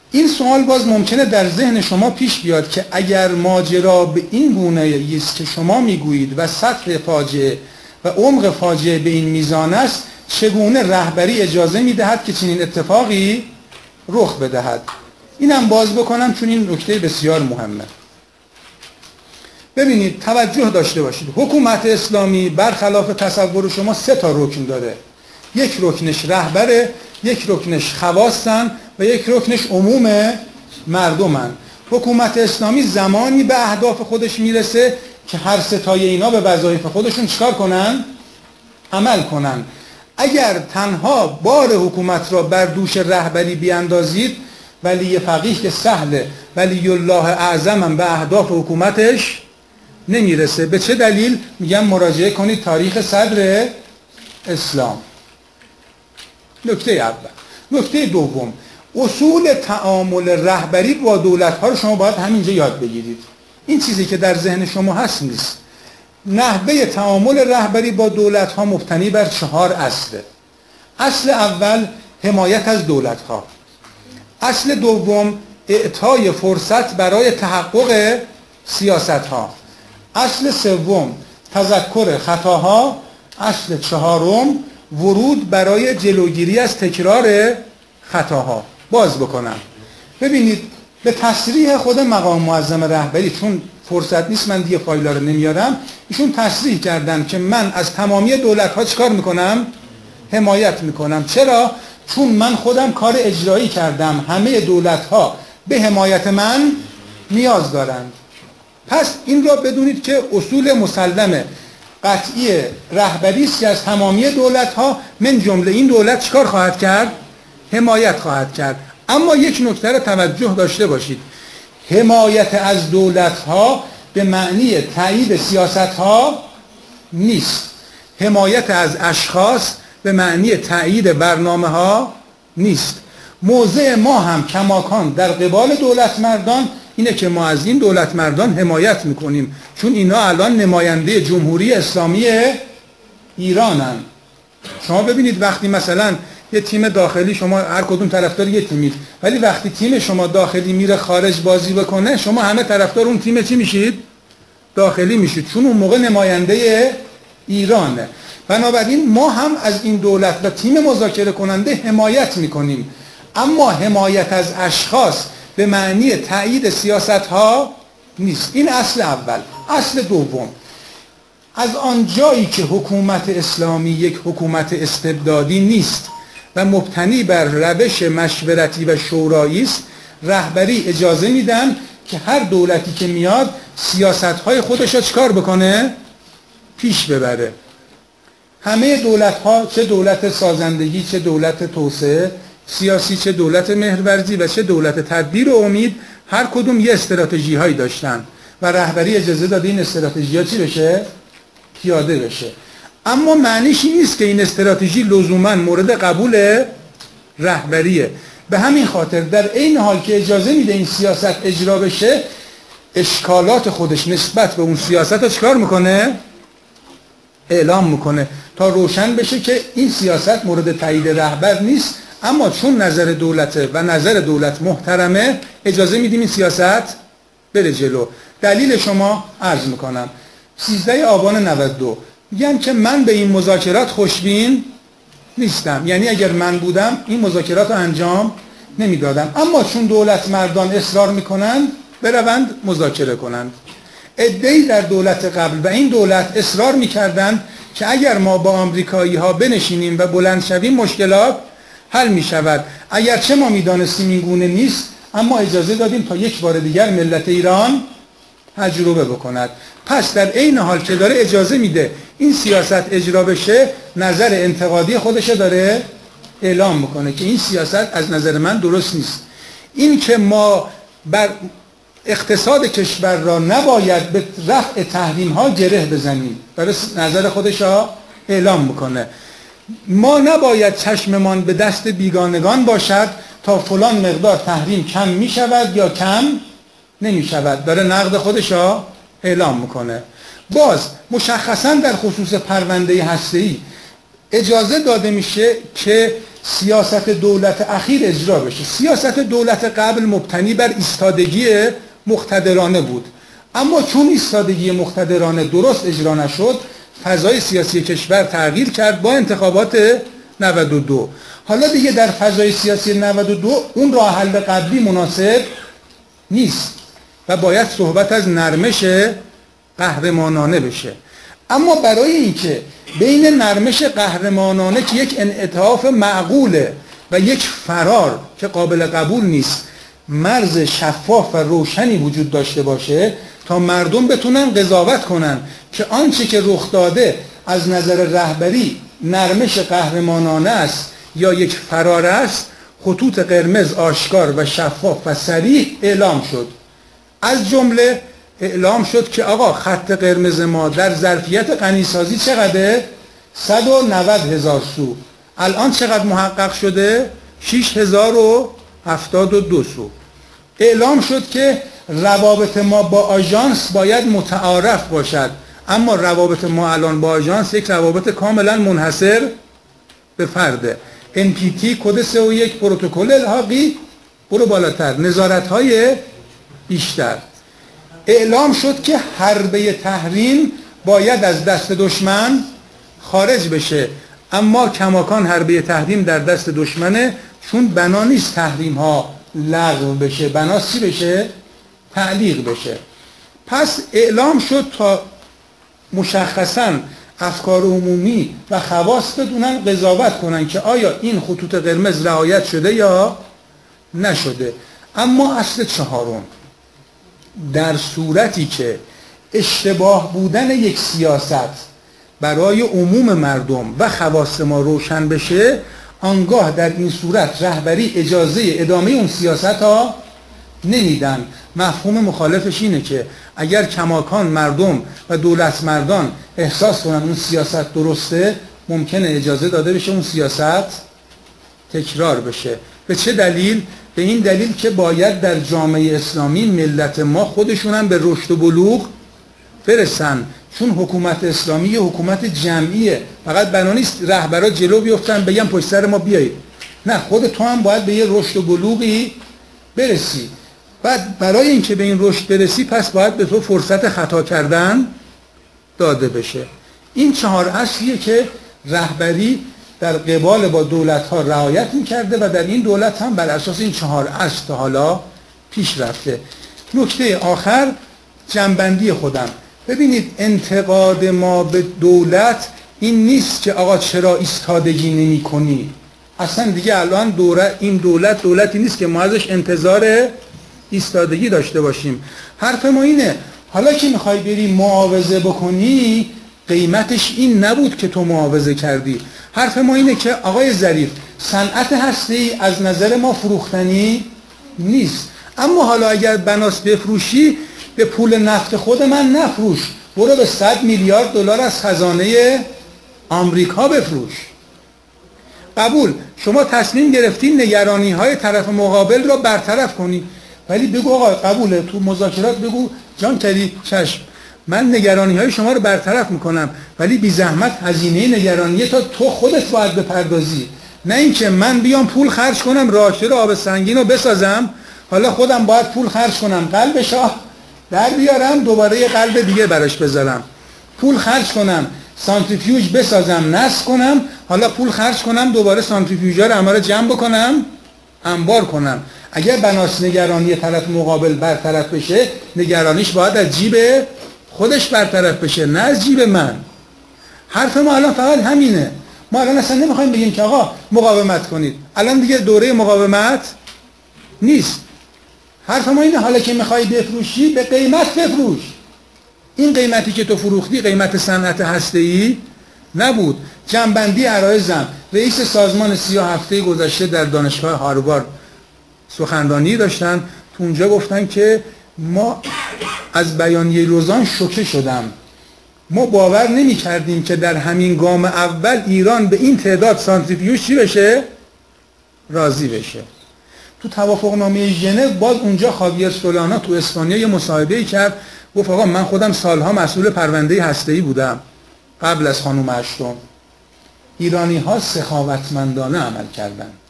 این سوال باز ممکنه در ذهن شما پیش بیاد که اگر ماجرا به این گونه است که شما میگویید و سطح فاجعه و عمق فاجعه به این میزان است، چگونه رهبری اجازه میدهد که چنین اتفاقی رخ بدهد؟ اینم باز بکنم چون این نکته بسیار مهمه. ببینید، توجه داشته باشید، حکومت اسلامی برخلاف تصور شما 3 رکن داره. یک رکنش رهبره، یک رکنش خواصن و یک رکنش عموم مردمن. حکومت اسلامی زمانی به اهداف خودش میرسه که هر 3 اینا به وظایف خودشون چیکار کنن؟ عمل کنن. اگر تنها بار حکومت را بر دوش رهبری بیاندازید، ولی فقیه که سهله، ولی الله اعظم هم به اهداف حکومتش نمیرسه. به چه دلیل؟ میگم مراجعه کنید تاریخ صدر اسلام. نکته اول. نکته دوم، اصول تعامل رهبری با دولت‌ها رو شما باید همینجا یاد بگیرید. این چیزی که در ذهن شما هست نیست. نحوه تعامل رهبری با دولت‌ها مبتنی بر 4 اصله. اصل اول حمایت از دولت‌ها. اصل دوم اعطای فرصت برای تحقق سیاست‌ها. اصل سوم تذکر خطاها. اصل چهارم ورود برای جلوگیری از تکرار خطاها. باز بکنم. ببینید، به تصریح خود مقام معظم رهبری، چون فرصت نیست من دیگه فایلا رو نمیارم، ایشون تصریح کردن که من از تمامی دولت‌ها چیکار میکنم؟ حمایت میکنم. چرا؟ چون من خودم کار اجرایی کردم، همه دولت‌ها به حمایت من نیاز دارند. پس این را بدونید که اصول مسلمه قطعی رهبری است که از تمامی دولت‌ها من جمله این دولت چیکار خواهد کرد؟ حمایت خواهد کرد. اما یک نکته را توجه داشته باشید، حمایت از دولت‌ها به معنی تایید سیاست‌ها نیست. حمایت از اشخاص به معنی تایید برنامه‌ها نیست. موضع ما هم کماکان در قبال دولت مردان اینه که ما از این دولت مردان حمایت میکنیم، چون اینا الان نماینده جمهوری اسلامی ایرانن. شما ببینید وقتی مثلا یه تیم داخلی، شما هر کدوم طرفدار یه تیمید، ولی وقتی تیم شما داخلی میره خارج بازی بکنه، شما همه طرفدار اون تیم چی میشید؟ داخلی میشید، چون اون موقع نماینده ایرانه. بنابراین ما هم از این دولت و تیم مذاکره کننده حمایت میکنیم، اما حمایت از اشخاص به معنی تایید سیاست ها نیست. این اصل اول. اصل دوم، از آنجایی که حکومت اسلامی یک حکومت استبدادی نیست و مبتنی بر روش مشورتی و شورایی است، رهبری اجازه میدن که هر دولتی که میاد سیاست‌های خودش را چیکار بکنه؟ پیش ببره. همه دولت‌ها، چه دولت سازندگی، چه دولت توسعه سیاسی، چه دولت مهرورزی و چه دولت تدبیر و امید، هر کدوم یه استراتژی هایی داشتن و رهبری اجازه داده این استراتژی ها چی بشه؟ پیاده بشه. اما معنیش این نیست که این استراتژی لزوما مورد قبول رهبریه. به همین خاطر در عین حال که اجازه میده این سیاست اجرا بشه، اشکالات خودش نسبت به اون سیاست رو چکار میکنه؟ اعلام میکنه تا روشن بشه که این سیاست مورد تایید رهبر نیست، اما چون نظر دولته و نظر دولت محترمه اجازه میدیم این سیاست بره جلو. دلیل شما عرض میکنم. 13 آبان 92 میگم که من به این مذاکرات خوشبین نیستم، یعنی اگر من بودم این مذاکرات رو انجام نمیدادم، اما چون دولت مردان اصرار میکنند بروند مذاکره کنند. عده‌ای در دولت قبل و این دولت اصرار میکردند که اگر ما با آمریکایی ها بنشینیم و بلند شویم مشکلات حل می شود. اگرچه ما می دانستیم این گونه نیست، اما اجازه دادیم تا یک بار دیگر ملت ایران تجربه بکند. پس در عین حال که داره اجازه میده این سیاست اجرا بشه، نظر انتقادی خودش داره اعلام میکنه که این سیاست از نظر من درست نیست. این که ما بر اقتصاد کشور را نباید به رفع تحریم ها گره بزنیم، داره نظر خودش اعلام میکنه. ما نباید چشممان به دست بیگانگان باشد تا فلان مقدار تحریم کم می شود یا کم نمی شود، داره نقد خودش را اعلام میکنه. باز مشخصا در خصوص پرونده هسته‌ای اجازه داده میشه که سیاست دولت اخیر اجرا بشه. سیاست دولت قبل مبتنی بر ایستادگی مقتدرانه بود، اما چون ایستادگی مقتدرانه درست اجرا نشد، فضای سیاسی کشور تغییر کرد با انتخابات 92. حالا دیگه در فضای سیاسی 92 اون راه حل قبلی مناسب نیست و باید صحبت از نرمش قهرمانانه بشه. اما برای اینکه بین نرمش قهرمانانه که یک انعطاف معقوله و یک فرار که قابل قبول نیست مرز شفاف و روشنی وجود داشته باشه تا مردم بتونن قضاوت کنن که آنچه که رخ داده از نظر رهبری نرمش قهرمانانه است یا یک فرار است، خطوط قرمز آشکار و شفاف و صریح اعلام شد. از جمله اعلام شد که آقا خط قرمز ما در ظرفیت غنیسازی چقدره؟ 190,000 سو. الان چقدر محقق شده؟ 6,072 سو. اعلام شد که روابط ما با آژانس باید متعارف باشد، اما روابط ما الان با آژانس یک روابط کاملا منحصر به فرده. NPT کد 301 پروتکل الحاقی، برو بالاتر، نظارت‌های بیشتر. اعلام شد که حربه تحریم باید از دست دشمن خارج بشه، اما کماکان حربه تحریم در دست دشمنه، چون بنا نیست تحریم ها لغو بشه، بناست چی بشه؟ تعلیق بشه. پس اعلام شد تا مشخصاً افکار عمومی و خواص بدونن قضاوت کنن که آیا این خطوط قرمز رعایت شده یا نشده. اما اصل چهارم، در صورتی که اشتباه بودن یک سیاست برای عموم مردم و خواص ما روشن بشه، آنگاه در این صورت رهبری اجازه ادامه اون سیاست ها نمیدن. مفهوم مخالفش اینه که اگر کماکان مردم و دولت مردان احساس کنن اون سیاست درسته، ممکنه اجازه داده بشه اون سیاست تکرار بشه. به چه دلیل؟ به این دلیل که باید در جامعه اسلامی ملت ما خودشون هم به رشد و بلوغ برسن، چون حکومت اسلامی یه حکومت جمعیه. فقط بنا نیست رهبرا جلو بیفتن بگن پشت سر ما بیایید، نه، خود تو هم باید به یه رشد و بلوغی برسی. بعد برای اینکه به این رشد برسی پس باید به تو فرصت خطا کردن داده بشه. این چهار اصلیه که رهبری در قبال با دولت ها رعایت میکرده و در این دولت هم بر اساس این چهار اصل تا حالا پیش رفته. نکته آخر جنبندی خودم. ببینید، انتقاد ما به دولت این نیست که آقا چرا ایستادگی نمی کنی. اصلا دیگه الان این دولتی نیست که ما ازش انتظار ایستادگی داشته باشیم. حرف ما اینه حالا که میخوای بری معاوضه بکنی، قیمتش این نبود که تو معاوضه کردی. حرف ما اینه که آقای ظریف، صنعت هسته‌ای از نظر ما فروختنی نیست، اما حالا اگر بناس بفروشی به پول نفت خود من نفروش، برو به 100 میلیارد دلار از خزانه آمریکا بفروش. قبول، شما تصمیم گرفتین نگرانی های طرف مقابل را برطرف کنی، ولی بگو آقا قبوله، تو مذاکرات بگو جان کردی چشم، من نگرانی های شما رو برطرف میکنم، ولی بی زحمت هزینه نگرانی تا تو خودت باید بپردازی، نه اینکه من بیام پول خرج کنم راهچه آب سنگین رو بسازم، حالا خودم باید پول خرج کنم قلب شاه در بیارم دوباره یه قلب دیگه براش بذارم، پول خرج کنم سانتریفیوژ بسازم نصب کنم، حالا پول خرج کنم دوباره سانتریفیوژا رو همه رو جمع بکنم انبار کنم. اگر بناس نگرانی طرف مقابل برطرف بشه، نگرانیش باید از جیب خودش برطرف بشه، نه از جیب من. حرف ما الان فقط همینه. ما الان اصلا نمیخوایم بگیم که آقا مقاومت کنید، الان دیگه دوره مقاومت نیست. حرف ما اینه حالا که میخوای بفروشی به قیمت بفروش. این قیمتی که تو فروختی قیمت صنعت هسته‌ای نبود. جنبندی عرایزم، رئیس سازمان 30 هفته گذشته در دانشگاه هاروارد سخنرانی داشتن، تو اونجا گفتن که ما از بیانیه لوزان شوکه شدم، ما باور نمی کردیم که در همین گام اول ایران به این تعداد سانتریفیوژ چی بشه؟ راضی بشه. تو توافقنامه ژنو باز اونجا خاویر سولانا تو اسپانیا یه مصاحبه‌ای کرد، گفت آقا من خودم سالها مسئول پرونده هسته‌ای بودم قبل از خانم اشتون، ایرانی ها سخاوتمندانه عمل کردند.